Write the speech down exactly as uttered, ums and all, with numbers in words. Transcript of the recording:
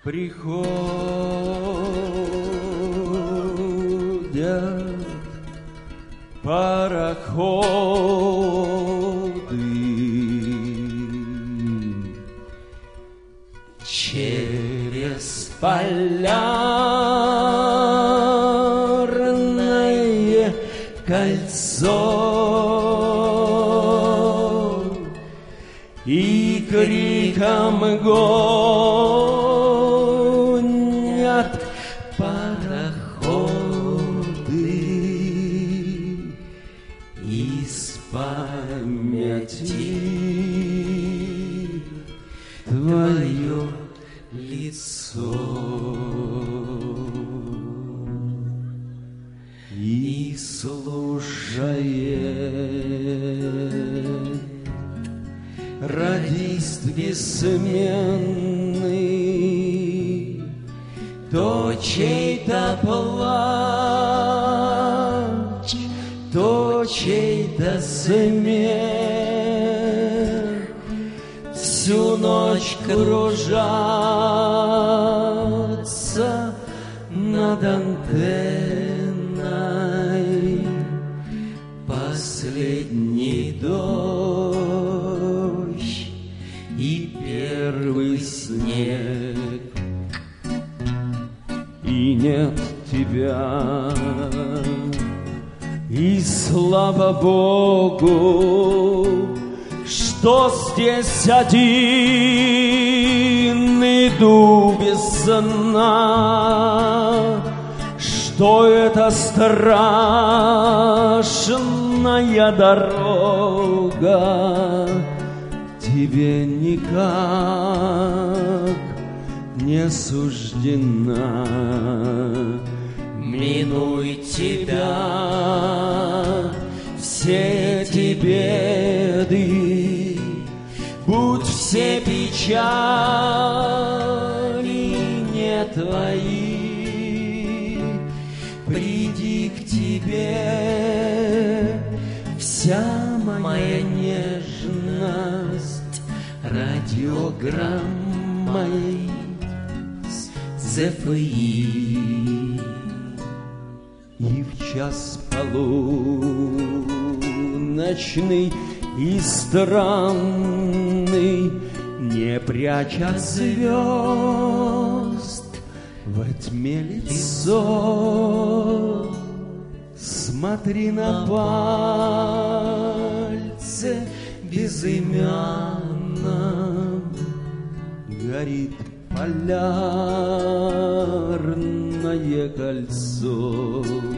Приходят пароходы через полярное кольцо и криком гонят пароходы из памяти твое лицо. И слушает радист бессменный то чей-то плач, то чей-то смех, всю ночь кружатся над антенной последний дождь и первый снег. И нет тебя, и слава Богу, что здесь один иду без сна, что это страшная дорога тебе никак не суждена. Минуй тебя все эти беды, будь все печали не твои, приди к тебе вся моя нежность радиограммой ЗФИ. И в час полуночный и странный, не пряча звезд во тьме лицо, смотри на пальце безымянном горит полярное кольцо.